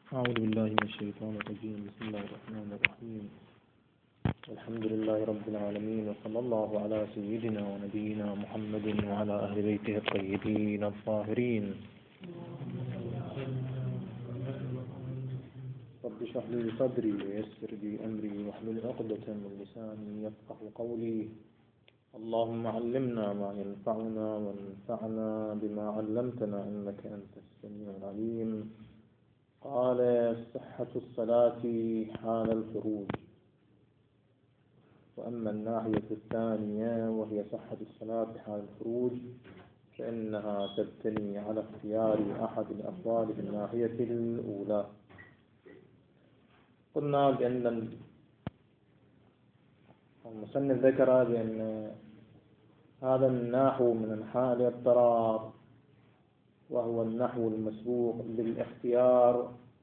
أعوذ بالله من الشيطان الرجيم. بسم الله الرحمن الرحيم. الحمد لله رب العالمين، وصلى الله على سيدنا ونبينا محمد وعلى أهل بيته الطيبين الطاهرين. رب اشرح لي صدري ويسر لي أمري واحلل عقدة من لساني يفقه قولي. اللهم علمنا ما ينفعنا وانفعنا بما علمتنا إنك أنت السميع العليم. قال: صحة الصلاة حال الخروج. وأما الناحية الثانية وهي صحة الصلاة حال الخروج فإنها تبتني على اختيار أحد الأفضال في الناحية الأولى. قلنا بأن المصنف ذكر بأن هذا النحو من أنحاء الاضطراب، وهو النحو المسبوق بالاختيار،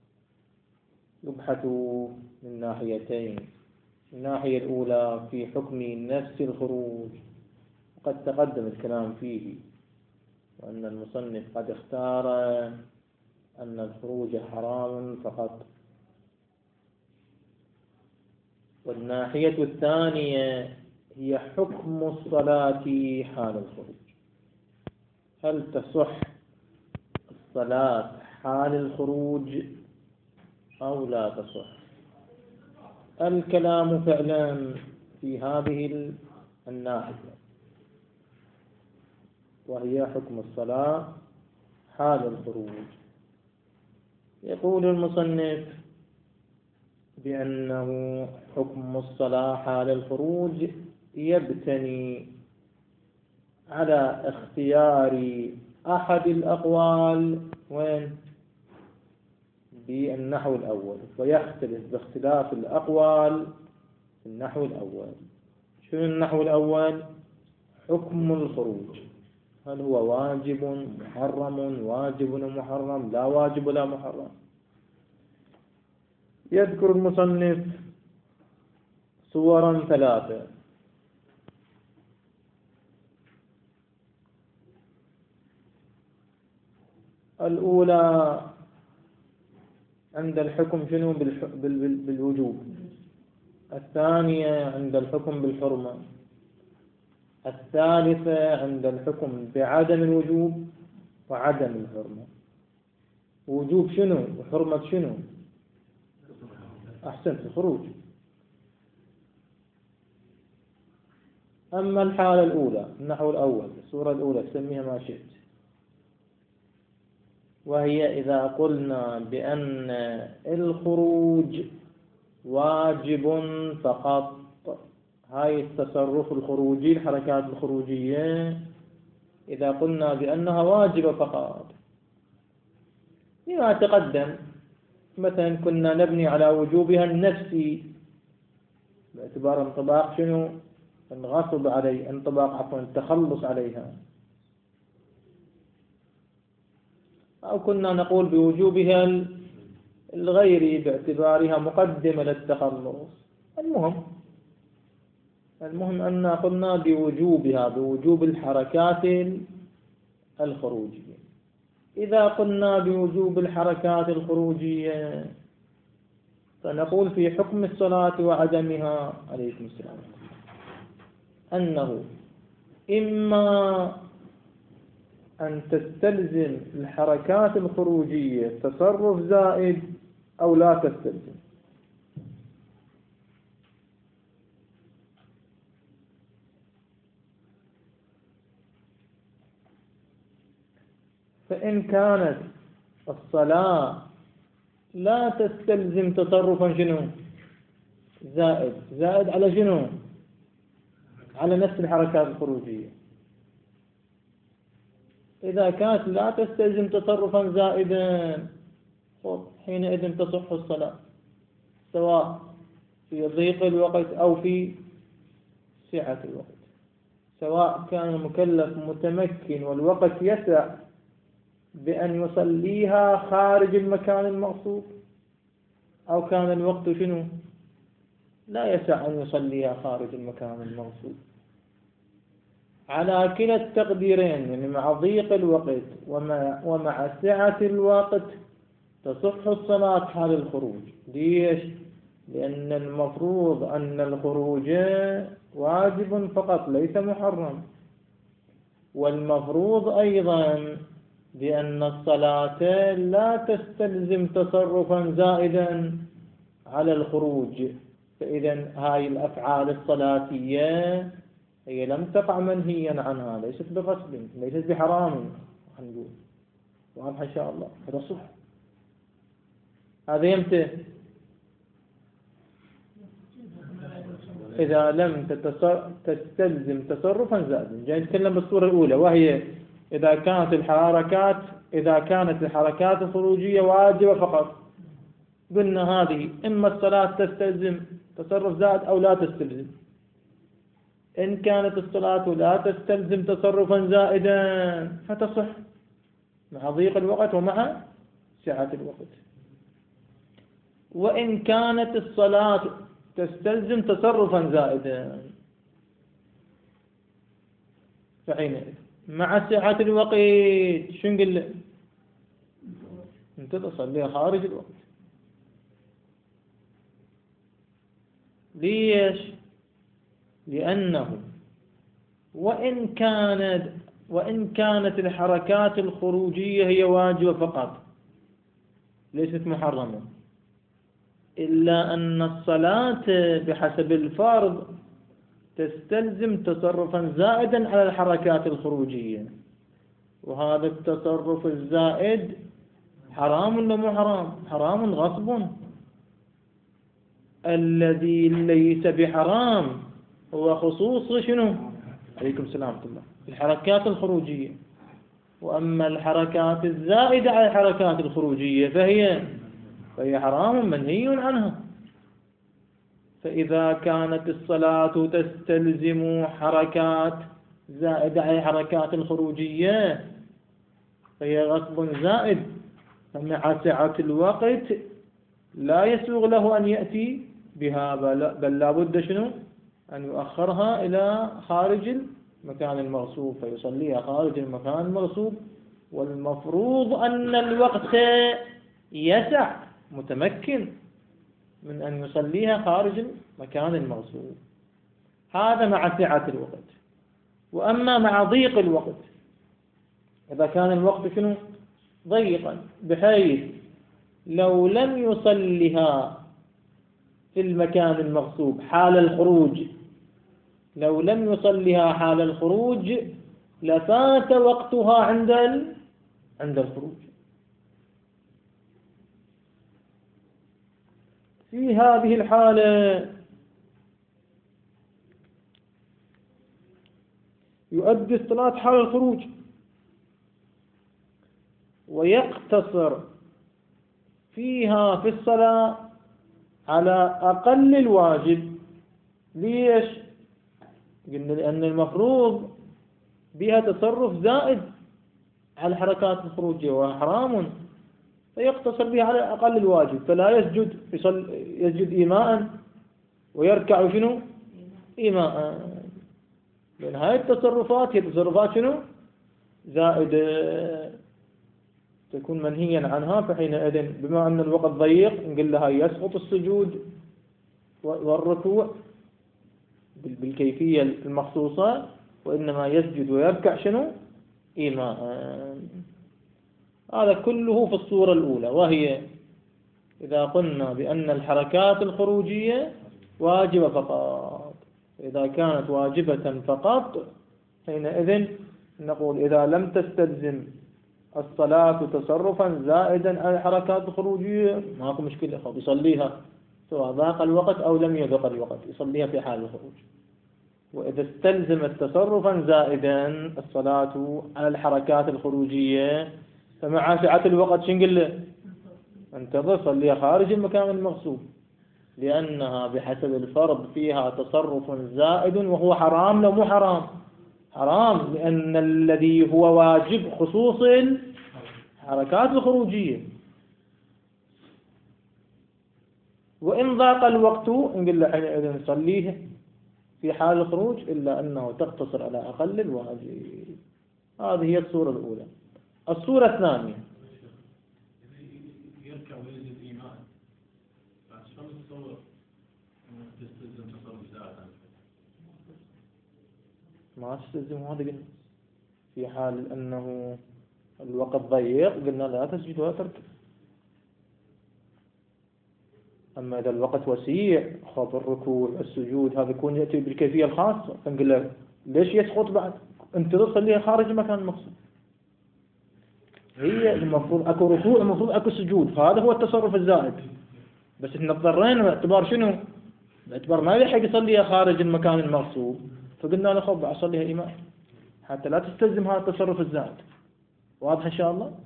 يبحث من ناحيتين. الناحية الأولى في حكم نفس الخروج، وقد تقدم الكلام فيه، وأن المصنف قد اختار أن الخروج حرام فقط. والناحية الثانية هي حكم الصلاة حال الخروج. هل تصح الصلاة حال الخروج أو لا تصح؟ الكلام فعلا في هذه الناحية، وهي حكم الصلاة حال الخروج. يقول المصنف بأنه حكم الصلاة حال الخروج يبتني على اختيار أحد الأقوال وين؟ بالنحو الأول، ويختلف باختلاف الأقوال في النحو الأول. شنو النحو الأول؟ حكم الخروج، هل هو واجب محرم، واجب محرم، لا واجب لا محرم. يذكر المصنف صورا ثلاثة. الأولى عند الحكم شنو؟ بالوجوب. الثانية عند الحكم بالحرمة. الثالثة عند الحكم بعدم الوجوب وعدم الحرمة. وجوب شنو وحرمة شنو؟ أحسنت، الخروج. أما الحالة الأولى، النحو الأول، الصورة الأولى، سميها ما شئت، وهي إذا قلنا بأن الخروج واجب فقط. هاي التصرف الخروجي، الحركات الخروجية، إذا قلنا بأنها واجبة فقط لما تقدم، مثلا كنا نبني على وجوبها النفسي باعتبار انطباق شنو؟ الغصب عليه، انطباق عفوا التخلص عليها. أو كنا نقول بوجوبها الغيري باعتبارها مقدمة للتخلص. المهم أن قلنا بوجوبها، بوجوب الحركات الخروجية. إذا قلنا بوجوب الحركات الخروجية فنقول في حكم الصلاة وعدمها عليكم السلام أنه إما أن تستلزم الحركات الخروجية تصرف زائد أو لا تستلزم. فإن كانت الصلاة لا تستلزم تصرفا شنو؟ زائد على شنو؟ على نفس الحركات الخروجية. إذا كانت لا تستلزم تصرفا زائدا حينئذ تصح الصلاة، سواء في ضيق الوقت أو في سعة الوقت، سواء كان المكلف متمكن والوقت يسع بأن يصليها خارج المكان المغصوب، أو كان الوقت شنو؟ لا يسع أن يصليها خارج المكان المغصوب. على كلا التقديرين، يعني مع ضيق الوقت ومع سعة الوقت، تصح الصلاة حال الخروج. ليش؟ لأن المفروض أن الخروج واجب فقط ليس محرم، والمفروض أيضا بأن الصلاة لا تستلزم تصرفا زائدا على الخروج. فإذا هاي الأفعال الصلاتية هي لم تقع منهيا عنها، ليست بغصب، ليست بحرام، نقول واضح إن شاء الله. هذا صح. هذا يمتى؟ إذا لم تستلزم تصرفا زائدا. جاي نتكلم بالصورة الأولى، وهي إذا كانت الحركات الخروجية واجبة فقط. قلنا هذه إما الصلاة تستلزم تصرف زائد أو لا تستلزم. إن كانت الصلاة لا تستلزم تصرفا زائدا فتصح مع ضيق الوقت ومع سعة الوقت. وإن كانت الصلاة تستلزم تصرفا زائدا فحينئذ مع سعة الوقت شو نقول له؟ أنت تصليها خارج الوقت. ليش؟ لأنه وإن كانت الحركات الخروجية هي واجبة فقط ليست محرمة، إلا أن الصلاة بحسب الفرض تستلزم تصرفا زائدا على الحركات الخروجية، وهذا التصرف الزائد حرام ولا مو حرام؟ حرام غصب. الذي ليس بحرام هو خصوص شنو؟ عليكم السلام ورحمة الله، الحركات الخروجية. وأما الحركات الزائدة على الحركات الخروجية فهي حرام منهي عنها. فإذا كانت الصلاة تستلزم حركات زائدة على الحركات الخروجية فهي غصب زائد، فمع سعة الوقت لا يسوغ له أن يأتي بها، بل لا بد شنو؟ أن يؤخرها إلى خارج المكان المغصوب فيصليها خارج المكان المغصوب. والمفروض أن الوقت يسع متمكن من أن يصليها خارج المكان المغصوب. هذا مع سعة الوقت. وأما مع ضيق الوقت، إذا كان الوقت شنو؟ ضيقا بحيث لو لم يصلها في المكان المغصوب حال الخروج، لو لم يصلها حال الخروج لفات وقتها عند الخروج. في هذه الحالة يؤدي الصلاة حال الخروج ويقتصر فيها في الصلاة على أقل الواجب. ليش؟ قلنا لأن المفروض بها تصرف زائد على الحركات الخروجية وحرام، فيقتصر بها على أقل الواجب، فلا يسجد إيماء ويركع شنو؟ إيماء. لأن هذه التصرفات هي تصرفات شنو؟ زائدة تكون منهيا عنها. فحينئذ بما أن الوقت ضيق نقول لها يسقط السجود والركوع بالكيفية المخصوصة، وإنما يسجد ويركع شنو؟ إيماء. هذا كله في الصورة الأولى، وهي إذا قلنا بأن الحركات الخروجية واجبة فقط. إذا كانت واجبة فقط حينئذ نقول إذا لم تستلزم الصلاة تصرفا زائدا على الحركات الخروجية ماكو مشكلة، يصليها سواء ضاق الوقت أو لم يضق الوقت، يصليها في حال الخروج. وإذا استلزمت تصرفا زائدا الصلاة على الحركات الخروجية فمع سعة الوقت شو نقول له؟ انتظر، صليها خارج المكان المغصوب، لأنها بحسب الفرض فيها تصرف زائد وهو حرام. لو مو حرام؟ حرام، لأن الذي هو واجب خصوص الحركات الخروجية. وإن ضاق الوقت نقول له حينئذ نصليه في حال الخروج، إلا أنه تقتصر على أقل الواجب. هذه هي الصورة الأولى. الصورة الثانية ويجد الإيمان شلون تتصور تستلزم تصرف زائد عن ما تستلزم هذا قلنا في حال أنه الوقت ضيق قلنا لا تسجد ولا تركب. أما إذا الوقت وسيع خاف الركوع السجود هذا يكون يأتي بالكيفية الخاصة فنقول له ليش يسقط بعد أنت تصليها خارج المكان المقصود. هي المفروض أكو ركوع المفروض أكو سجود فهذا هو التصرف الزائد بس إحنا اضطرينا باعتبار شنو؟ باعتبار ما يلحق يصليها خارج المكان المقصود فقلنا له خب أصليها إيمان حتى لا تستلزم هذا التصرف الزائد. واضح إن شاء الله؟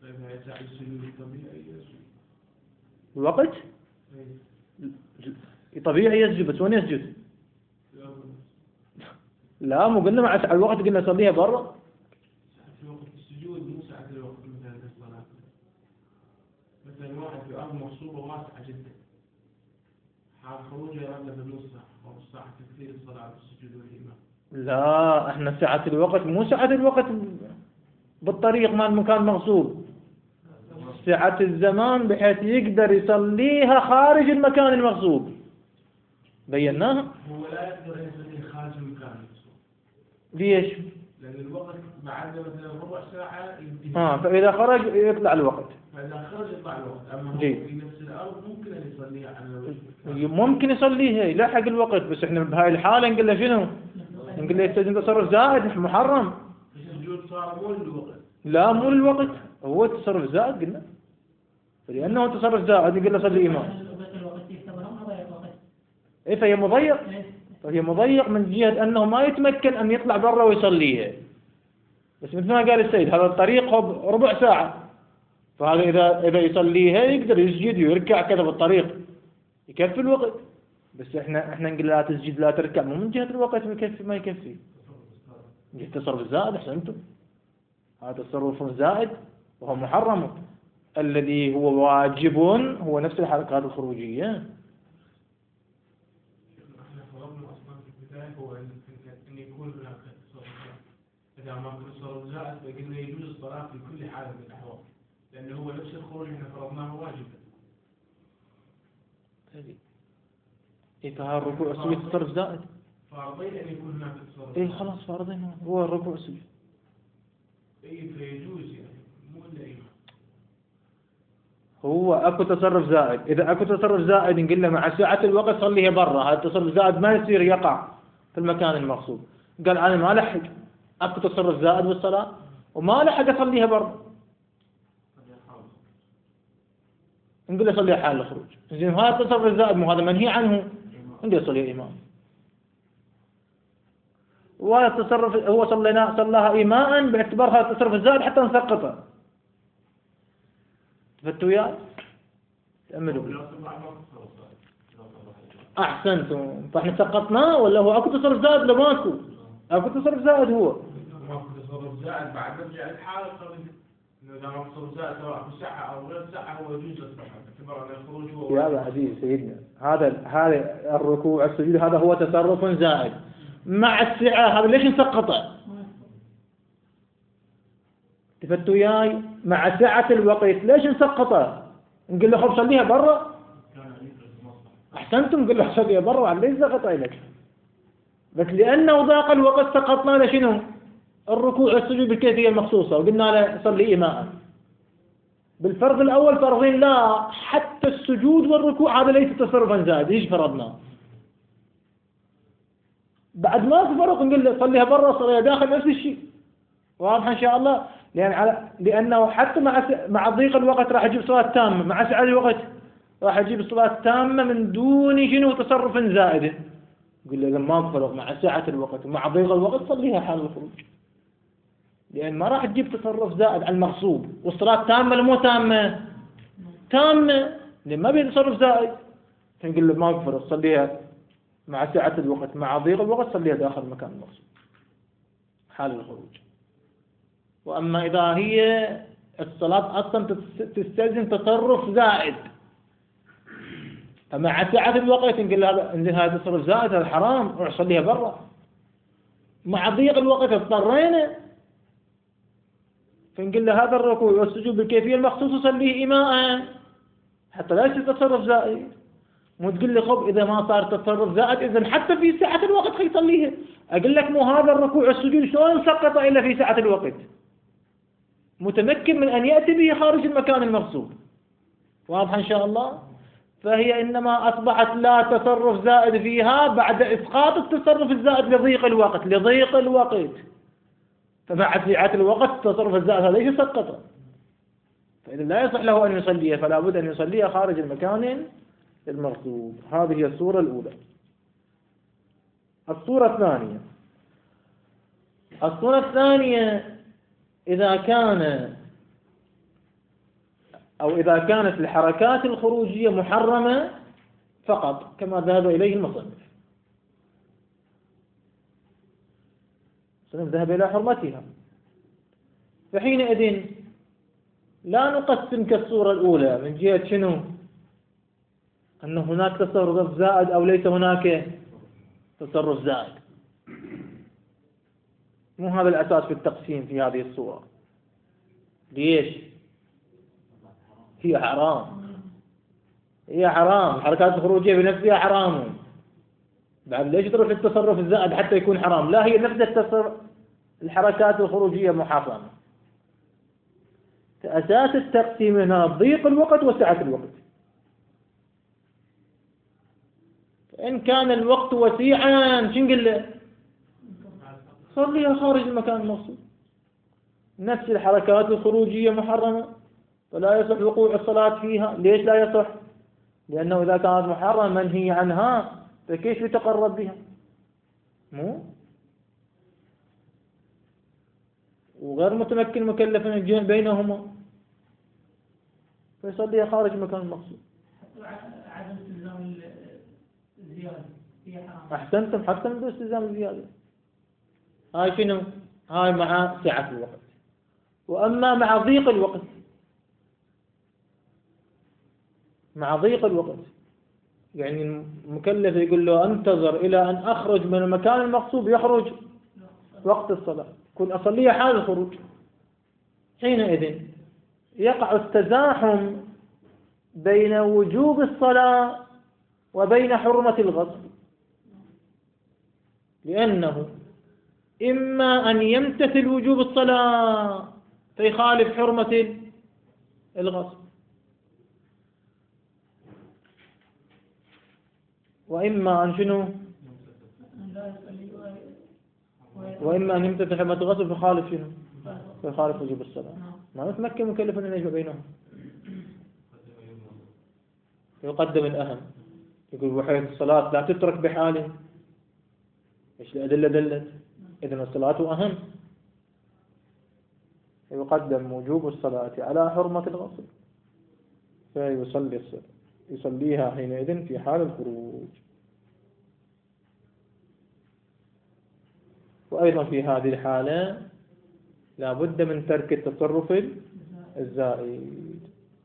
الوقت طبيعي يسجد بس وين يسجد؟ لا مو قلنا مع الوقت قلنا صليها برا. وقت السجود مو ساعة الوقت مثلا الصلاة مثلا واحد في أرض مغصوبة واسعة جدا حال خروجه يرد بنص ساعة أو ساعة تكثير الصلاة والسجود والإمام. لا احنا سعة الوقت مو سعة الوقت بالطريق مال مكان مغصوب سعة الزمان بحيث يقدر يصليها خارج المكان المغصوب بيناها. هو لا يقدر يصليها خارج المكان المغصوب. ليش؟ لأن الوقت بعد مثلا ربع ساعة ينتهي. فإذا خرج يطلع الوقت. فإذا خرج يطلع الوقت أما هو في نفس الأرض ممكن أن يصليها على وجه. ممكن يصليها يلحق الوقت بس احنا بهاي الحالة نقول له شنو؟ نقول له يستلزم تصرف زائد محرم. السجود صار مو للوقت. لا مو للوقت هو تصرف زائد قلنا لأنه تصرف زائد يقول له صلي إمام. إيه فهي مضيق. فهي مضيق من جهة أنه ما يتمكن أن يطلع برا ويصليها بس مثل ما قال السيد هذا الطريق هو ربع ساعة فهذا إذا يصليها يقدر يسجد ويركع كذا بالطريق يكفي الوقت بس احنا نقول لا تسجد لا تركع مو من جهة الوقت يكفي ما يكفي من جهة التصرف الزائد أحسنتم هذا تصرف زائد وهو محرم الذي هو واجب هو نفس الحركات الخروجية. هو أن يكون هناك تصرف إذا ما كان تصرف زائد فقلنا يجوز الصلاة في كل حال من الأحوال لأنه هو نفس الخروج احنا فرضناه واجبا. إيه فها الركوع والسجود تصرف زائد. فارضين أن يكون هناك تصرف. إيه خلاص فارضين هو الركوع والسجود. إيه فيجوز يعني مو إلا إيه. هو أكو تصرف زائد إذا أكو تصرف زائد نقول له مع سعة الوقت صليها برا هذا التصرف زائد ما يصير يقع في المكان المغصوب. قال أنا ما لحق أكو تصرف زائد بالصلاة وما لحق أصليها برا نقول له صليها حال الخروج. زين هذا التصرف الزائد مو هذا منهي عنه نقول صليها إمام. وهذا التصرف هو صلاها إيماء باعتبار هذا التصرف الزائد حتى نسقطه. فتوا وياي تأملوا أحسنتم فإحنا سقطناه ولا هو أكو تصرف زائد ولا ماكو؟ أكو تصرف زائد هو ماكو تصرف زائد بعد نرجع للحالة إذا ما تصرف زائد سواء في ساعة أو غير ساعة هو يجوز الصلاة باعتبار أن الخروج هو يا أبا عزيز سيدنا هذا الركوع السجود هذا هو تصرف زائد مع السعة هذا ليش نسقطه؟ تفتوا وياي مع سعة الوقت ليش نسقطه؟ نقول له خب صليها برا. أحسنتم نقول له صليها برا ليش سقطه لك؟ بس لأنه ضاق الوقت سقطنا له شنو؟ الركوع والسجود بالكيفية المخصوصة وقلنا له صلي إيماء. بالفرض الأول فرضين لا حتى السجود والركوع هذا ليس تصرفا زائد ايش فرضنا؟ بعد ما في فرق نقول له صليها برا صليها داخل نفس الشيء. واضح إن شاء الله لأنه حتى مع ضيق الوقت راح يجيب صلاة تامة مع سعة الوقت راح يجيب الصلاة تامة من دون شنو تصرف زائد. يقول له ما فرق مع سعة الوقت ومع ضيق الوقت صليها حال الخروج لأن ما راح تجيب تصرف زائد على المغصوب والصلاة تامة ولا مو تامة؟ تامة لأن ما بيه تصرف زائد. فنقول له ما فرق صليها مع سعة الوقت مع ضيق الوقت صليها داخل المكان المغصوب حال الخروج. وأما إذا هي الصلاة أصلا تستلزم تصرف زائد فمع سعة الوقت نقول هذا تصرف زائد هذا حرام روح صليها برا. مع ضيق الوقت اضطرينا فنقول له هذا الركوع والسجود بالكيفية المخصوصة صليه إيماء حتى لا يصير تصرف زائد. مو تقول لي خب إذا ما صار تصرف زائد إذن حتى في ساعة الوقت خيصليها. أقول لك مو هذا الركوع والسجود شلون سقط إلا في ساعة الوقت، متمكن من أن يأتي به خارج المكان المغصوب. واضح إن شاء الله؟ فهي إنما أصبحت لا تصرف زائد فيها بعد إسقاط التصرف الزائد لضيق الوقت. فبعد ساعة الوقت التصرف الزائد هذا ليش سقطه؟ فإذا لا يصح له أن يصليها، فلا بد أن يصليها خارج المكان المغصوب. هذه هي الصورة الأولى. الصورة الثانية إذا كانت الحركات الخروجية محرمة فقط كما ذهب إليه المصنف. ذهب إلى حرمتها، فحينئذ لا نقسم كالصورة الأولى من جهة شنو؟ أن هناك تصرف زائد أو ليس هناك تصرف زائد. مو هذا الأساس في التقسيم في هذه الصورة. ليش؟ هي حرام. الحركات الخروجية بنفسها حرام. بعد ليش تروح للتصرف الزائد حتى يكون حرام؟ لا، هي نفس الحركات الخروجية محرمة. فأساس التقسيم هنا ضيق الوقت وسعة الوقت. فإن كان الوقت وسيعا شو نقول له؟ صليها خارج المكان المقصود. نفس الحركات الخروجية محرمة فلا يصح وقوع الصلاة فيها. ليش لا يصح؟ لأنه إذا كانت محرمة منهي عنها فكيف يتقرب بها؟ مو وغير متمكن مكلف من الجمع بينهما فيصليها خارج المكان المقصود. عدم التزام الزيادة هي حرام. أحسنتم، حتى من دون التزام الزيادة. هاي شنو؟ هاي مع سعة الوقت. وأما مع ضيق الوقت يعني المكلف يقول له انتظر إلى أن أخرج من المكان المقصود، يخرج وقت الصلاة، كن أصليها حال الخروج. حينئذ يقع التزاحم بين وجوب الصلاة وبين حرمة الغصب، لأنه إما أن يمتثل وجوب الصلاة فيخالف حرمة الغصب، وإما أن شنو؟ وإما أن يمتثل حرمة الغصب فيخالف شنو؟ فيخالف وجوب الصلاة. ما يتمكن مكلف أن يجمع بينهم، يقدم الأهم. يقول وحيث الصلاة لا تترك بحال، إيش الأدلة دلت؟ إذن الصلاة أهم، يقدم وجوب الصلاة على حرمة الغصب يصليها حينئذ في حال الخروج. وأيضا في هذه الحالة لا بد من ترك التصرف الزائد،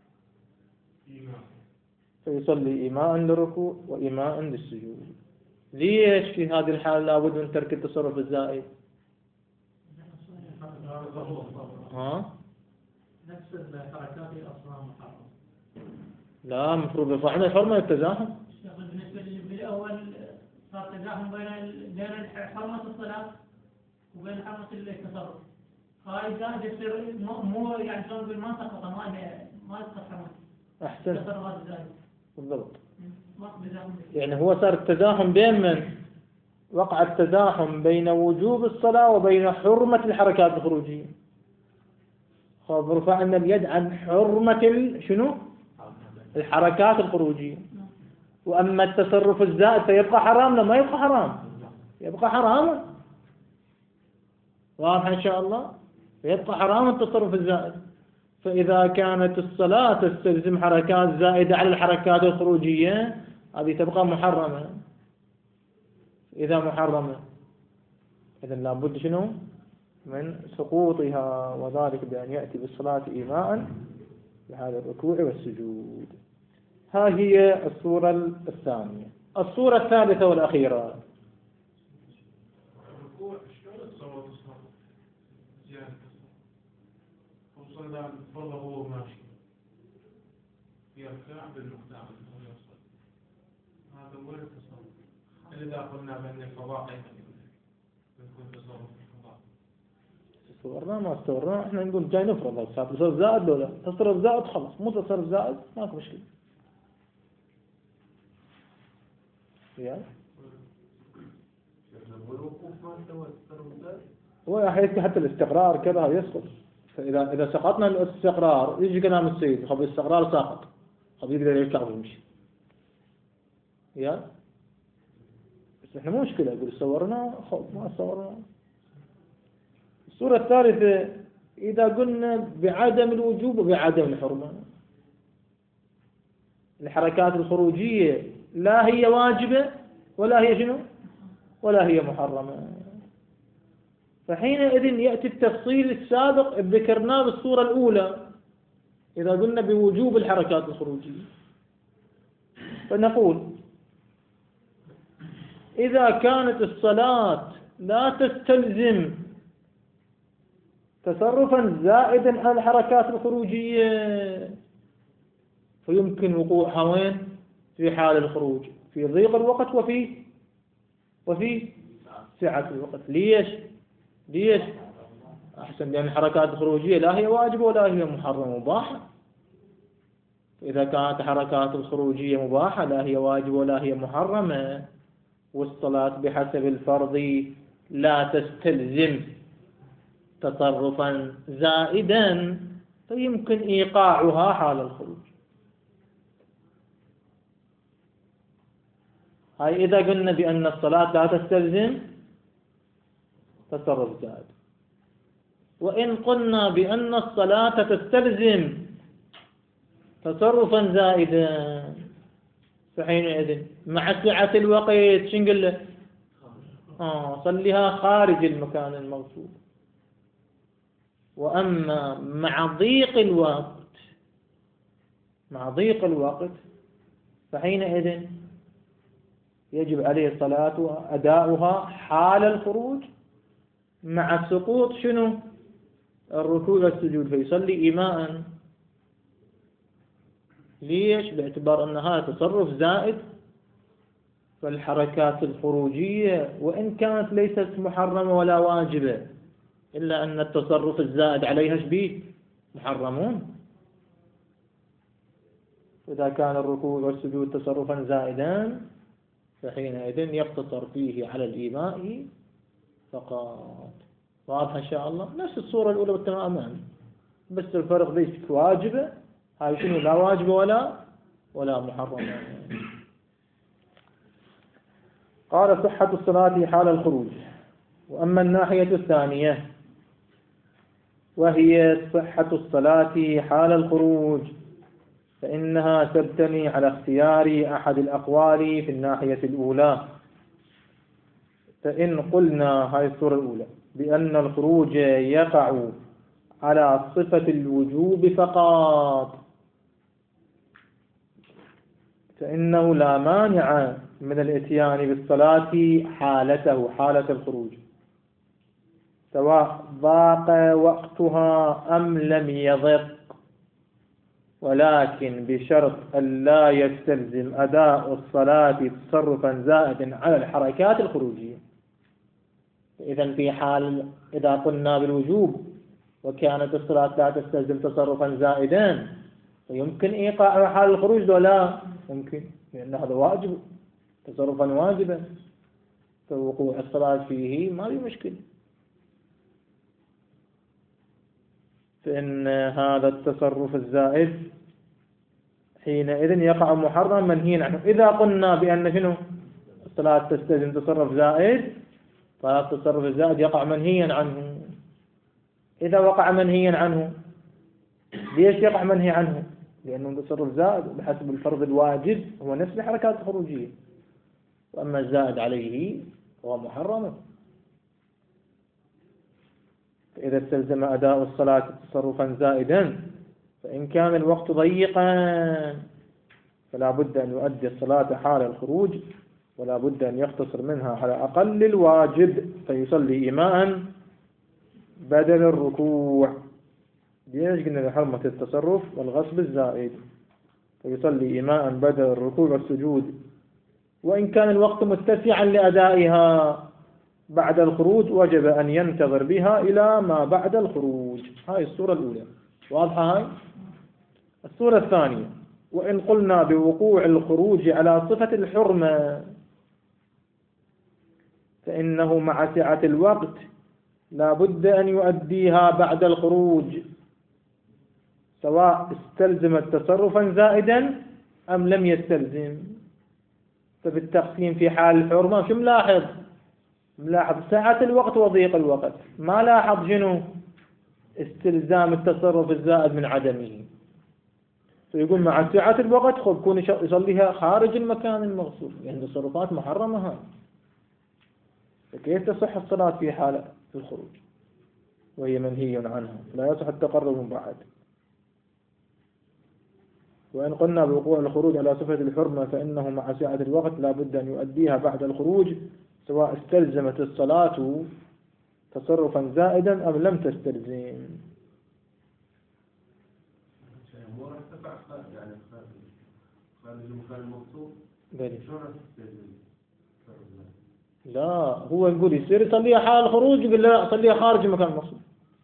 فيصلي إيماء للركوع وإيماء للسجود. ليش في هذه الحالة لا بد من ترك التصرف الزائد؟ نفس الحركات أصلا محرمة. لا، مفروض يرفعنا الحرمة التزاحم. بالنسبة بالأول صار تزاحم بين حرمة الصلاة وبين حرمة التصرف. هاي زاد يصير مو يعني شلون نقول ما سقط ما يسقط حرمة. أحسن. التصرفات الزائدة. بالضبط. يعني هو صار التزاحم بين من؟ وقع التزاحم بين وجوب الصلاة وبين حرمة الحركات الخروجية. خب رفعنا اليد عن حرمة شنو؟ الحركات الخروجية. وأما التصرف الزائد فيبقى حرام. لا، ما يبقى حرام، يبقى حراما. واضح إن شاء الله؟ يبقى حرام التصرف الزائد. فإذا كانت الصلاة تستلزم حركات زائدة على الحركات الخروجية هذه تبقى محرمة. إذا محرمة إذن لابد شنو؟ من سقوطها، وذلك بأن يأتي بالصلاة إيماء بهذا الركوع والسجود. ها هي الصورة الثانية. الصورة الثالثة والأخيرة. الركوع شلون تصور زيادة؟ وصلنا والله هو ماشي يركع بالمقدار اللي يوصل. هذا هو التصرف. إذا قلنا بأن الفضاء أيضا يكون تصرف في الفضاء. صورنا ما استورنا احنا نقول جاي نفرض لو تصرف زائد ولا تصرف زائد خلاص، مو تصرف زائد ماكو مشكلة. يعني هو حتى الاستقرار كذا يسقط. فإذا سقطنا الاستقرار يجي كلام السيد خب الاستقرار ساقط، خب يقدر يركع ويمشي. يعني بس احنا مو مشكلة يقول صورنا خب ما صورنا. الصورة الثالثة إذا قلنا بعدم الوجوب وبعدم الحرمة، الحركات الخروجية لا هي واجبة ولا هي شنو ولا هي محرمة، فحينئذ يأتي التفصيل السابق ذكرناه بالصورة الأولى إذا قلنا بوجوب الحركات الخروجية. فنقول إذا كانت الصلاة لا تستلزم تصرفا زائدا على الحركات الخروجية فيمكن وقوعها وين؟ في حال الخروج، في ضيق الوقت وفي سعة الوقت. ليش؟ أحسن، لأن الحركات الخروجية لا هي واجبة ولا هي محرمة، مباحة. إذا كانت حركات الخروجية مباحة لا هي واجبة ولا هي محرمة، والصلاة بحسب الفرض لا تستلزم تصرفا زائدا فيمكن إيقاعها حال الخروج. هاي إذا قلنا بأن الصلاة لا تستلزم تصرف زائد. وإن قلنا بأن الصلاة تستلزم تصرفا زائدا فحينئذ مع سعة الوقت شو نقول له؟ صليها خارج المكان الموصول. وأما مع ضيق الوقت فحينئذ يجب عليه الصلاة أداؤها حال الخروج مع سقوط شنو؟ الركوع والسجود، فيصلي إيماء. ليش؟ باعتبار أن هذا تصرف زائد، فالحركات الخروجية وإن كانت ليست محرمة ولا واجبة إلا أن التصرف الزائد عليها شبيه محرمون. إذا كان الركوع والسجود تصرفا زائدا فحينئذ يقتصر فيه على الإيماء فقط. واضح إن شاء الله؟ نفس الصورة الأولى تماما، بس الفرق ليست واجبة، هاي شنو لا واجبة ولا محرمة. قال صحة الصلاة حال الخروج. وأما الناحية الثانية وهي صحة الصلاة حال الخروج فإنها تبتني على اختيار أحد الأقوال في الناحية الأولى. فإن قلنا هاي الصورة الأولى بأن الخروج يقع على صفة الوجوب فقط فإنه لا مانع من الإتيان بالصلاة حالة الخروج سواء ضاق وقتها أم لم يضق، ولكن بشرط أن لا يستلزم أداء الصلاة تصرفا زائدا على الحركات الخروجية. إذن في حال إذا قلنا بالوجوب وكانت الصلاة لا تستلزم تصرفا زائدا فيمكن إيقاع حال الخروج ولا ممكن، لأن هذا واجب تصرفا واجبا، فوقوع الصلاة فيه ما في مشكلة. فإن هذا التصرف الزائد حينئذ يقع محرما منهيا عنه. إذا قلنا بأن شنو الصلاة تستلزم تصرف زائد فهذا التصرف الزائد يقع منهيا عنه. إذا وقع منهيا عنه ليش يقع منهي عنه؟ لأنه تصرف زائد بحسب الفرض الواجب هو نفس الحركات الخروجية، وأما الزائد عليه هو محرم. فإذا استلزم أداء الصلاة تصرفا زائدا فإن كان الوقت ضيقا فلا بد أن يؤدي الصلاة حال الخروج، ولا بد أن يقتصر منها على أقل الواجب فيصلي إيماء بدل الركوع. ليش قلنا لحرمة التصرف والغصب الزائد؟ فيصلي إيماء بدل الركوع والسجود، وإن كان الوقت متسعا لأدائها بعد الخروج وجب أن ينتظر بها إلى ما بعد الخروج. هاي الصورة الأولى، واضحة هاي؟ الصورة الثانية: وإن قلنا بوقوع الخروج على صفة الحرمة فإنه مع سعة الوقت لا بد أن يؤديها بعد الخروج، سواء استلزمت تصرفا زائدا أم لم يستلزم. فبالتقسيم في حال الحرمة شو ملاحظ؟ ملاحظ سعة الوقت وضيق الوقت، ما لاحظ شنو؟ استلزام التصرف الزائد من عدمه. فيقول مع سعة الوقت خب يكون يصليها خارج المكان المغصوب، يعني تصرفات محرمة هاي، فكيف تصح الصلاة في حال الخروج وهي منهي عنها؟ لا يصح التقرب من بعد. وإن قلنا بوقوع الخروج على صفة الحرمة فإنه مع سعة الوقت لا بد أن يؤديها بعد الخروج، سواء استلزمت الصلاة تصرفا زائدا أم لم تستلزم. يعني خارج المكان المقصود. لا، هو يقول يصير يصليها حال الخروج، يقول لا صليها خارج المكان المقصود.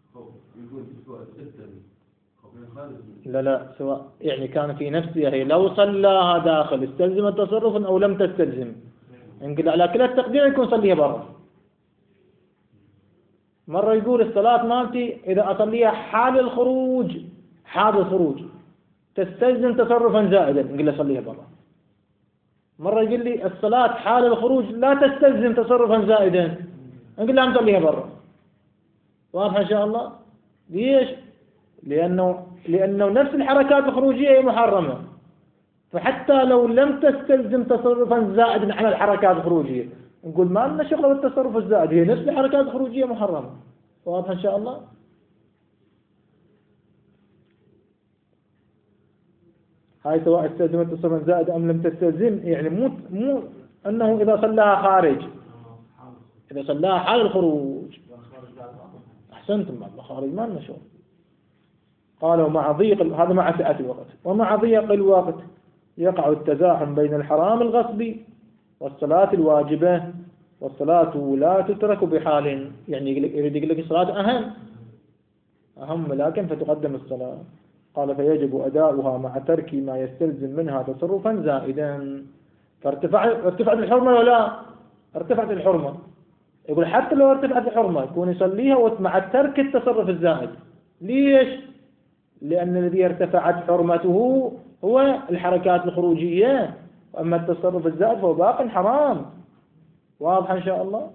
لا سواء يعني كان في نفسها هي لو صلاها داخل استلزمت تصرفا أو لم تستلزم، نقول على كلا التقدير يكون صليها برا. مرة يقول الصلاة مالتي إذا أصليها حال الخروج تستلزم تصرفا زائدا، نقول له صليها برا. مرة يقول لي الصلاة حال الخروج لا تستلزم تصرفا زائدا، نقول له نصليها برا. واضح إن شاء الله؟ ليش؟ لأنه نفس الحركات الخروجية هي محرمة، فحتى لو لم تستلزم تصرفا زائدا على الحركات الخروجية نقول ما لنا شغل بالتصرف الزائد، هي نفس الحركات الخروجية محرمة. واضح إن شاء الله؟ هاي سواء استلزمت تصرفا زائدا أم لم تستلزم، يعني مو أنه إذا صلاها خارج، إذا صلاها حال الخروج. أحسنتم، بعد خارج ما لنا شغل. قالوا مع ضيق، هذا مع سعة الوقت، ومع ضيق الوقت يقع التزاحم بين الحرام الغصبي والصلاة الواجبة، والصلاة لا تترك بحال. يعني يريد يقول لك الصلاة أهم لكن فتقدم الصلاة. قال فيجب أداؤها مع ترك ما يستلزم منها تصرفا زائدا. فارتفعت الحرمة ولا لا؟ ارتفعت الحرمة. يقول حتى لو ارتفعت الحرمة يكون يصليها مع ترك التصرف الزائد. ليش؟ لأن الذي ارتفعت حرمته هو الحركات الخروجية، وأما التصرف الزائد فهو باق حرام. واضح إن شاء الله؟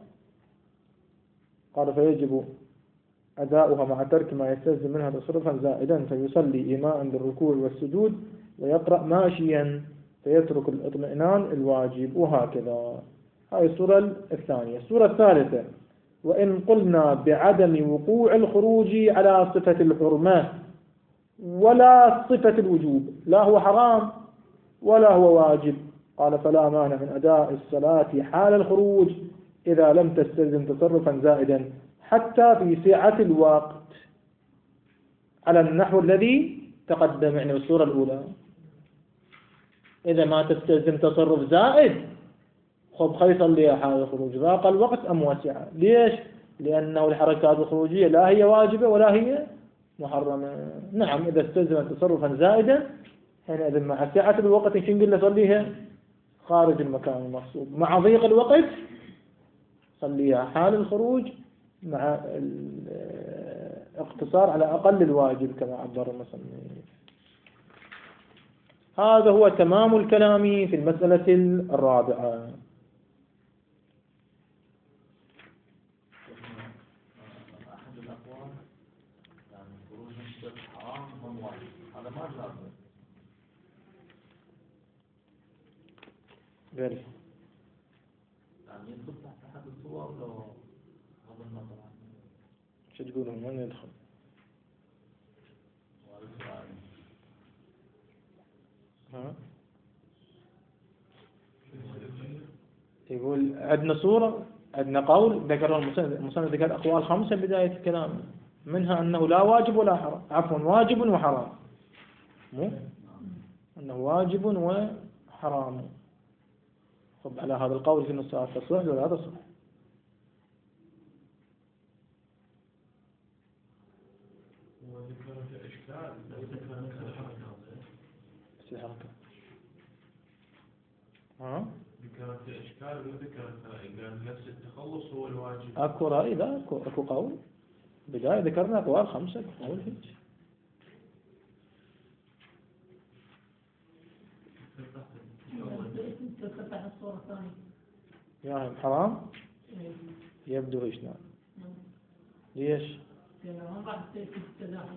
قال فيجب أداؤها مع ترك ما يستلزم منها تصرفا زائدا، فيصلي إيماء بالركوع والسجود ويقرأ ماشيا فيترك الاطمئنان الواجب، وهكذا. هذه الصورة الثانية. الصورة الثالثة: وإن قلنا بعدم وقوع الخروج على صفة الحرمة ولا صفة الوجوب، لا هو حرام ولا هو واجب، قال فلا مانع من أداء الصلاة حال الخروج إذا لم تستلزم تصرفا زائدا حتى في سعة الوقت، على النحو الذي تقدم يعني بالصورة الأولى. إذا ما تستلزم تصرف زائد خب خلي يصلي حال الخروج، ضاق الوقت أم وسع. ليش؟ لأنه الحركات الخروجية لا هي واجبة ولا هي محرمة. نعم إذا استلزمت تصرفا زائدا حينئذ مع سعة الوقت إن نقول له صليها خارج المكان المقصود، مع ضيق الوقت صليها حال الخروج مع الاقتصار على أقل الواجب كما عبر المصنف. هذا هو تمام الكلام في المسألة الرابعة. أحد الأقوال يعني الخروج من حرام وواجب، هذا ما شاء يعني يدخل تحت أحد الصور لو هذا النظر. شو تقولون من يدخل؟ يقول عندنا صورة، عندنا قول ذكر المصنف ذكر أقوال 5 بداية الكلام، منها أنه لا واجب ولا حرام، عفوا واجب وحرام. مو أنه واجب وحرام. طب على هذا القول في النص تصح ولا تصح؟ وذكر في إشكال ذكر الحركة ها؟ ذكر في إشكال وذكر قال نفس التخلص هو الواجب. أكو رأي لا أكو قول بداية ذكرنا أقوال 5 قول هيك. تفتح الصورة الثانية يعني حرام يبدو إيش نعم. ليش؟ لأنه ما راح تصير في التزاحم،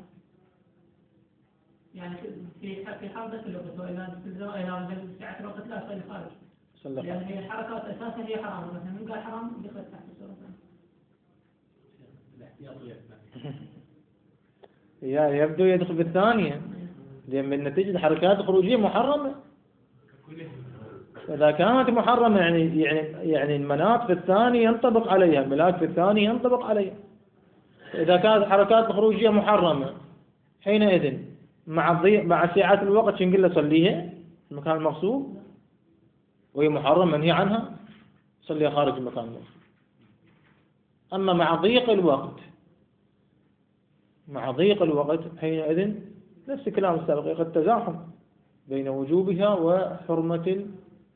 يعني في حركة الوقت، وإذا إذا ساعة الوقت لا تصلي خارج، لأن هي الحركات أساسا هي حرام، مثلا من قال حرام دخل تحت الصورة الثانية. يبدو يدخل بالثانية، لأن من نتيجة حركات خروجية محرمة. إذا كانت محرمة يعني المناط في الثاني ينطبق عليها، الملاك في الثاني ينطبق عليها. إذا كانت حركات خروجية محرمة حينئذ مع سعة الوقت شنقول له صليها في المكان المغصوب، وهي محرمة منهي عنها صليها خارج المكان المغصوب. أما مع ضيق الوقت حينئذ نفس الكلام السابق، قد تزاحم بين وجوبها وحرمة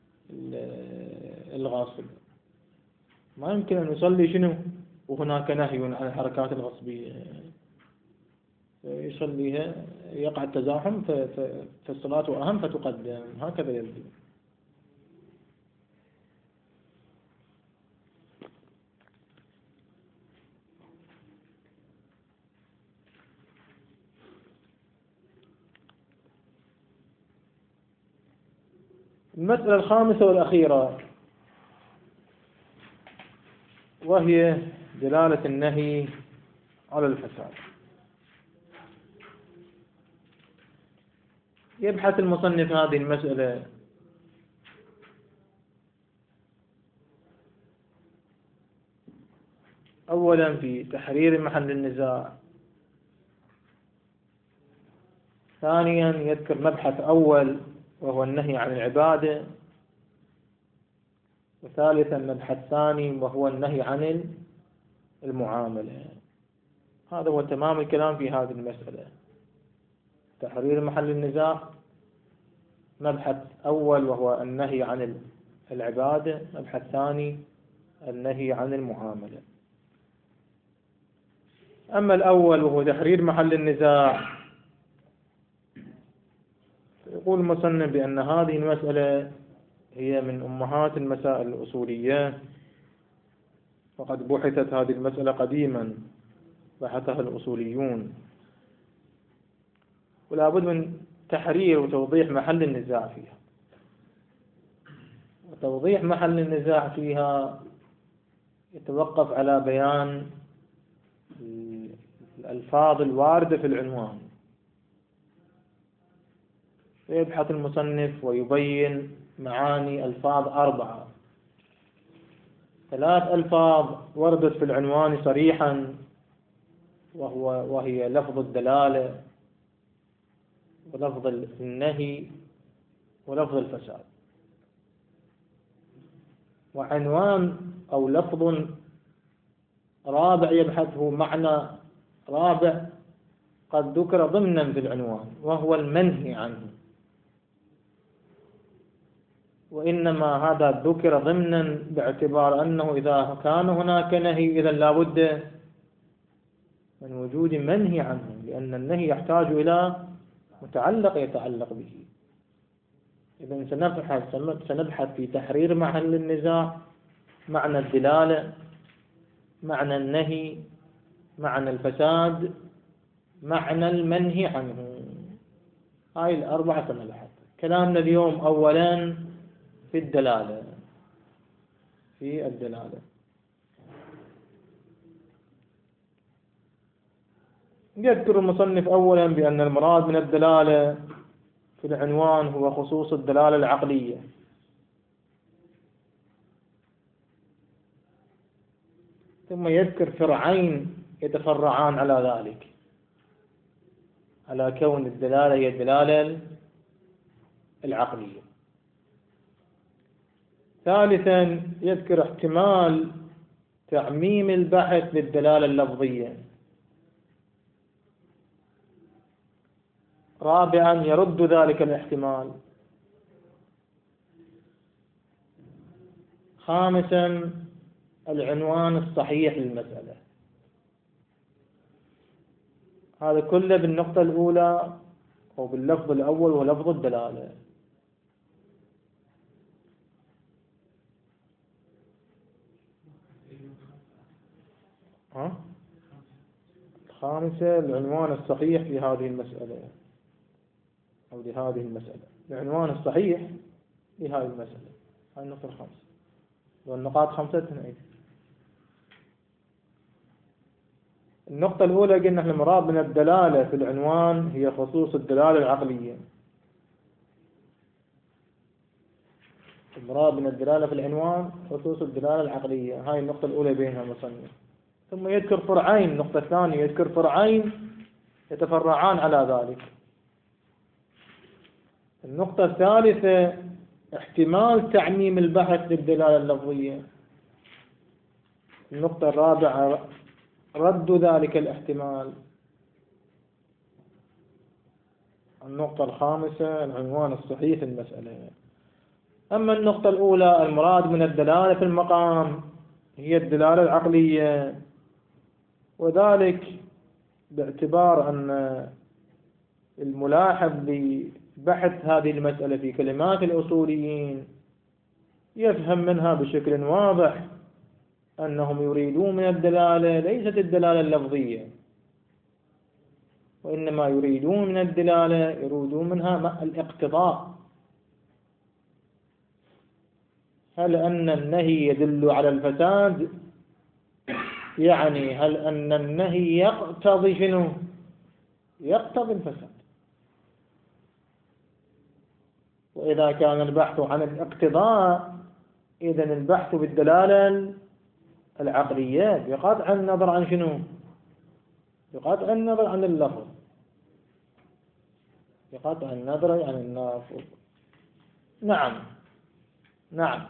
الغاصب. ما يمكن أن يصلي شنو وهناك نهي عن الحركات الغصبية يصليها، يقع التزاحم فالصلاة أهم فتقدم، هكذا يبدو. المسألة الخامسة والأخيرة وهي دلالة النهي على الفساد. يبحث المصنف هذه المسألة أولا في تحرير محل النزاع، ثانيا يذكر مبحث أول وهو النهي عن العبادة، وثالثا مبحث ثاني وهو النهي عن المعاملة. هذا هو تمام الكلام في هذه المسألة. تحرير محل النزاع، مبحث أول وهو النهي عن العبادة، مبحث ثاني النهي عن المعاملة. أما الأول وهو تحرير محل النزاع، يقول المصنف بأن هذه المسألة هي من أمهات المسائل الأصولية، وقد بحثت هذه المسألة قديما، بحثها الأصوليون، ولا بد من تحرير وتوضيح محل النزاع فيها. وتوضيح محل النزاع فيها يتوقف على بيان الألفاظ الواردة في العنوان. يبحث المصنف ويبين معاني ألفاظ 4، 3 ألفاظ وردت في العنوان صريحا، وهي لفظ الدلالة ولفظ النهي ولفظ الفساد. وعنوان أو لفظ رابع يبحثه معنى رابع قد ذكر ضمنا في العنوان، وهو المنهي عنه. وإنما هذا ذكر ضمنا باعتبار أنه إذا كان هناك نهي إذا لا بد من وجود منهي عنه، لأن النهي يحتاج إلى متعلق يتعلق به. إذن سنبحث في تحرير محل النزاع معنى الدلالة، معنى النهي، معنى الفساد، معنى المنهي عنه. هاي ال4 سنبحث. كلامنا اليوم أولا في الدلالة. يذكر المصنف أولا بأن المراد من الدلالة في العنوان هو خصوص الدلالة العقلية، ثم يذكر فرعين يتفرعان على ذلك، على كون الدلالة هي الدلالة العقلية. ثالثا يذكر احتمال تعميم البحث بالدلالة اللفظية. رابعا يرد ذلك الاحتمال. خامسا العنوان الصحيح للمسألة. هذا كله بالنقطة الأولى أو باللفظ الأول ولفظ الدلالة. الخامسة العنوان الصحيح في هذه المسألة أو لهذه المسألة. العنوان الصحيح لهذه المسألة. هذه النقطة الخامسة. والنقاط خمسة هنا. النقطة الأولى قلنا احنا المراد من الدلالة في العنوان هي خصوص الدلالة العقلية. المراد من الدلالة في العنوان خصوص الدلالة العقلية. هاي النقطة الأولى بينها مصنف. ثم يذكر فرعين. النقطة الثانية يذكر فرعين يتفرعان على ذلك. النقطة الثالثة احتمال تعميم البحث بالدلالة اللفظية. النقطة الرابعة رد ذلك الاحتمال. النقطة الخامسة العنوان الصحيح للمسألة. أما النقطة الأولى المراد من الدلالة في المقام هي الدلالة العقلية، وذلك باعتبار أن الملاحظ لبحث هذه المسألة في كلمات الأصوليين يفهم منها بشكل واضح أنهم يريدون من الدلالة ليست الدلالة اللفظية، وإنما يريدون من الدلالة يريدون منها الاقتضاء. هل أن النهي يدل على الفساد؟ يعني هل أن النهي يقتضي شنو؟ يقتضي الفساد. وإذا كان البحث عن الاقتضاء إذن البحث بالدلالة العقلية بقطع النظر عن شنو؟ بقطع النظر عن اللفظ. بقطع النظر عن اللفظ. نعم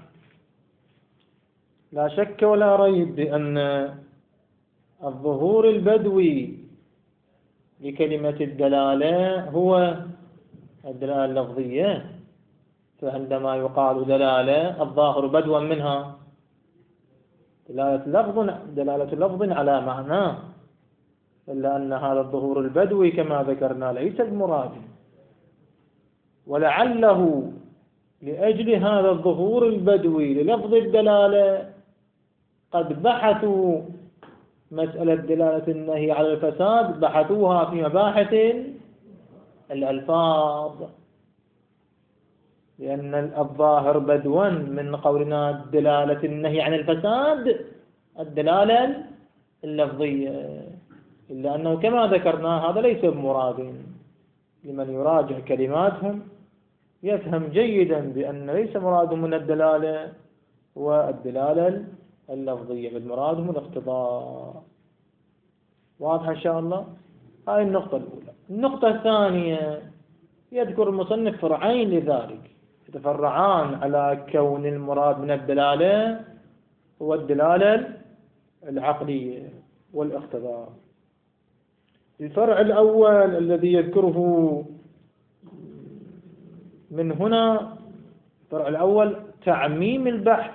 لا شك ولا ريب بأن الظهور البدوي لكلمة الدلالة هو الدلالة اللفظية. فعندما يقال دلالة الظاهر بدوا منها دلالة لفظ على معناه، إلا أن هذا الظهور البدوي كما ذكرنا ليس بمراد، ولعله لأجل هذا الظهور البدوي للفظ الدلالة قد بحثوا مسألة دلالة النهي على الفساد، بحثوها في مباحث الألفاظ، لأن الظاهر بدوا من قولنا دلالة النهي عن الفساد الدلالة اللفظية، إلا أنه كما ذكرنا هذا ليس بمراد. لمن يراجع كلماتهم يفهم جيدا بأن ليس مراد من الدلالة والدلالة اللفظية، بل مراد من الاقتضاء. واضح إن شاء الله؟ هاي النقطة الأولى. النقطة الثانية يذكر المصنف فرعين لذلك يتفرعان على كون المراد من الدلالة هو الدلالة العقلية والاقتضاء. الفرع الأول الذي يذكره من هنا، الفرع الأول تعميم البحث،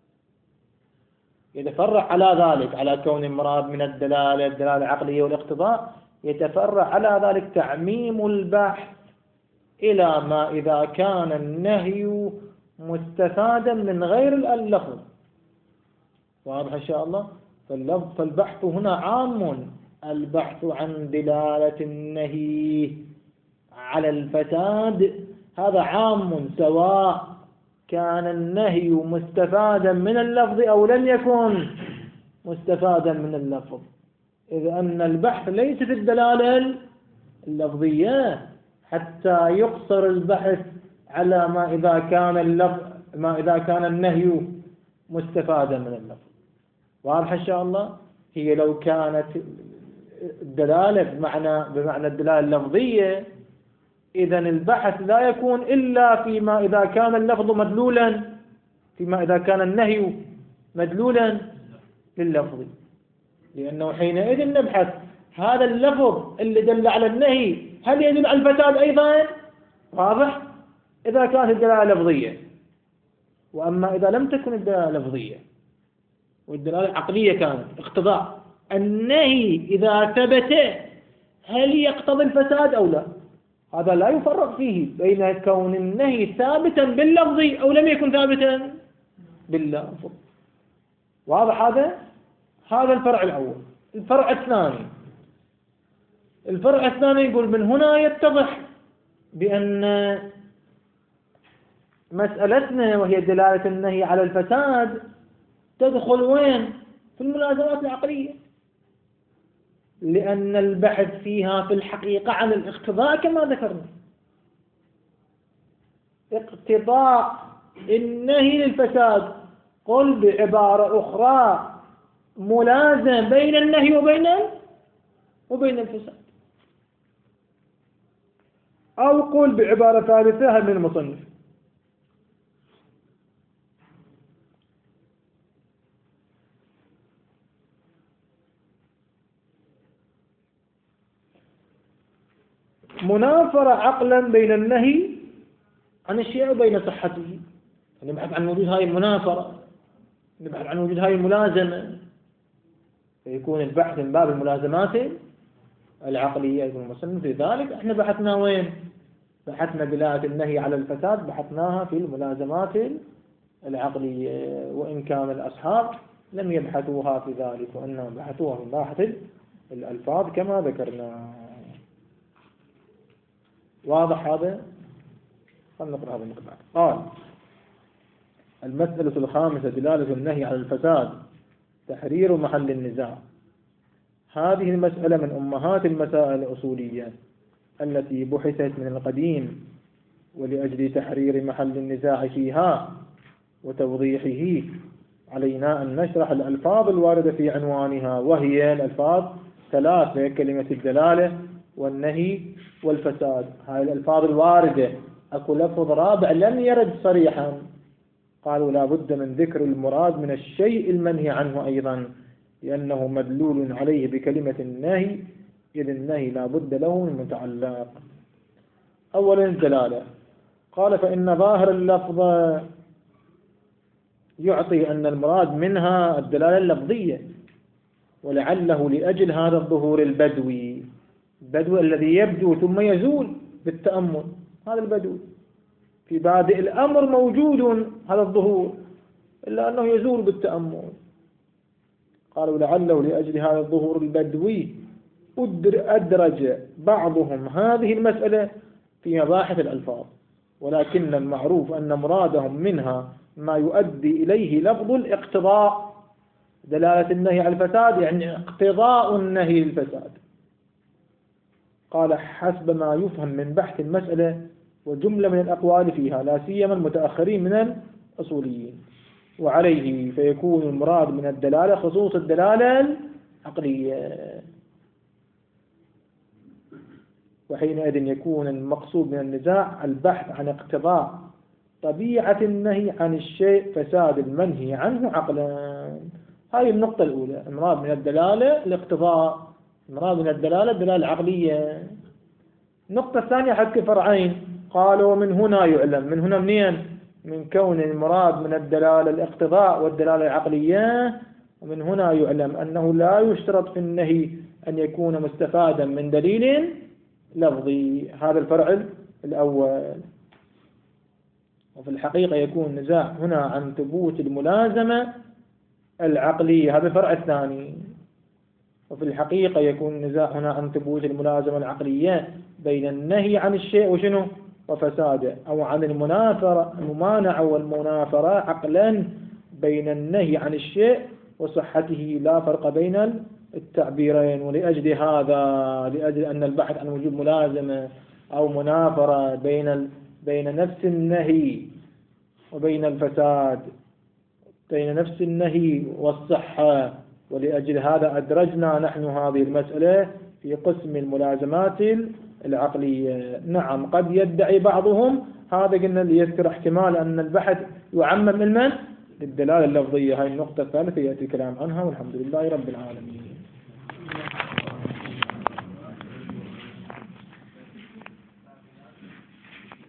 يتفرع على ذلك، على كون المراد من الدلالة العقلية والاقتضاء، يتفرع على ذلك تعميم البحث إلى ما إذا كان النهي مستفادا من غير اللفظ. واضح إن شاء الله؟ فالبحث هنا عام، البحث عن دلالة النهي على الفساد هذا عام، سواء كان النهي مستفادا من اللفظ أو لم يكن مستفادا من اللفظ، إذ أن البحث ليس في الدلالة اللفظية حتى يقصر البحث على ما إذا كان النهي مستفادا من اللفظ. واضح إن شاء الله؟ هي لو كانت الدلالة بمعنى الدلالة اللفظية إذن البحث لا يكون إلا فيما إذا كان اللفظ مدلولا، فيما إذا كان النهي مدلولا لللفظ، لأنه حينئذ نبحث هذا اللفظ اللي دل على النهي هل يدل على الفساد أيضا؟ واضح؟ إذا كانت الدلالة لفظية. وأما إذا لم تكن الدلالة لفظية والدلالة عقلية كانت اقتضاء النهي إذا ثبت هل يقتضي الفساد أو لا؟ هذا لا يفرق فيه بين كون النهي ثابتا باللفظ أو لم يكن ثابتا باللفظ. واضح هذا؟ هذا الفرع الأول. الفرع الثاني يقول من هنا يتضح بأن مسألتنا وهي دلالة النهي على الفساد تدخل وين؟ في الملازمات العقلية، لأن البحث فيها في الحقيقة عن الاقتضاء كما ذكرنا، اقتضاء النهي للفساد. قل بعبارة أخرى ملازم بين النهي وبين الفساد، أو قل بعبارة ثالثة من المصنف منافرة عقلا بين النهي عن الشيء وبين صحته. نبحث عن وجود هاي المنافرة، نبحث عن وجود هاي الملازمة، فيكون البحث من باب الملازمات العقلية. يكون المصنف لذلك احنا بحثنا وين؟ بحثنا دلالة النهي على الفساد بحثناها في الملازمات العقلية، وإن كان الأصحاب لم يبحثوها في ذلك وإنما بحثوها من باحث الألفاظ كما ذكرنا. واضح هذا؟ خلنا نقرأ هذا المقطع. قال: المسألة الخامسة دلالة النهي على الفساد تحرير محل النزاع. هذه المسألة من أمهات المسائل الأصولية التي بحثت من القديم، ولأجل تحرير محل النزاع فيها وتوضيحه علينا أن نشرح الألفاظ الواردة في عنوانها، وهي الألفاظ ثلاثة: كلمة الدلالة والنهي والفساد. هذه الألفاظ الواردة، أكو لفظ رابع لم يرد صريحا، قالوا لا بد من ذكر المراد من الشيء المنهي عنه أيضا، لأنه مدلول عليه بكلمة النهي، إذ النهي لا بد له من متعلق. أولا الدلالة. قال: فإن ظاهر اللفظ يعطي أن المراد منها الدلالة اللفظية، ولعله لأجل هذا الظهور البدوي الذي يبدو ثم يزول بالتأمل. هذا البدو في بادئ الأمر موجود هذا الظهور، إلا أنه يزول بالتأمل. قالوا لعله لأجل هذا الظهور البدوي أدرج بعضهم هذه المسألة في مباحث الألفاظ، ولكن المعروف أن مرادهم منها ما يؤدي إليه لفظ الاقتضاء. دلالة النهي على الفساد يعني اقتضاء النهي للفساد. قال: حسب ما يفهم من بحث المسألة وجملة من الأقوال فيها، لا سيما المتأخرين من الأصوليين، وعليه فيكون المراد من الدلالة خصوص الدلالة العقلية، وحينئذ يكون المقصود من النزاع البحث عن اقتضاء طبيعة النهي عن الشيء، فساد المنهي عنه عقلا. هذه النقطة الأولى، المراد من الدلالة الاقتضاء، المراد من الدلالة الدلالة العقلية. النقطة الثانية حكي فرعين، قالوا من هنا يعلم. من هنا منين؟ من كون المراد من الدلالة الاقتضاء والدلالة العقلية، ومن هنا يعلم أنه لا يشترط في النهي أن يكون مستفادا من دليل لفظي. هذا الفرع الأول. وفي الحقيقة يكون النزاع هنا عن ثبوت الملازمة العقلية، هذا الفرع الثاني. وفي الحقيقة يكون النزاع هنا عن ثبوت الملازمة العقلية بين النهي عن الشيء وشنو؟ وفساده، أو عن الممانعة والمنافرة عقلا بين النهي عن الشيء وصحته، لا فرق بين التعبيرين. ولأجل هذا، لأجل أن البحث عن وجود ملازمة أو منافرة بين نفس النهي وبين الفساد، بين نفس النهي والصحة، ولأجل هذا أدرجنا نحن هذه المسألة في قسم الملازمات العقلية. نعم قد يدعي بعضهم هذا، قلنا اللي يذكر احتمال أن البحث يعمم المن للدلالة اللفظية. هاي النقطة الثالثة يأتي كلام عنها، والحمد لله رب العالمين.